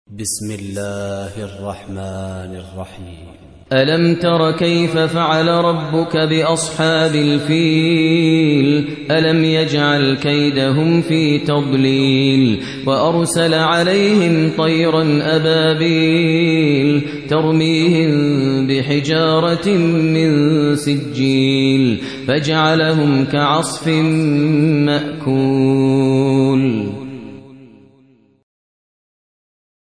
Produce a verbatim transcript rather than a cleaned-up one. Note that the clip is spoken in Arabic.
بسم الله الرحمن الرحيم. ألم تر كيف فعل ربك بأصحاب الفيل ألم يجعل كيدهم في تضليل وأرسل عليهم طيرا أبابيل ترميهم بحجارة من سجيل فجعلهم كعصف مأكول.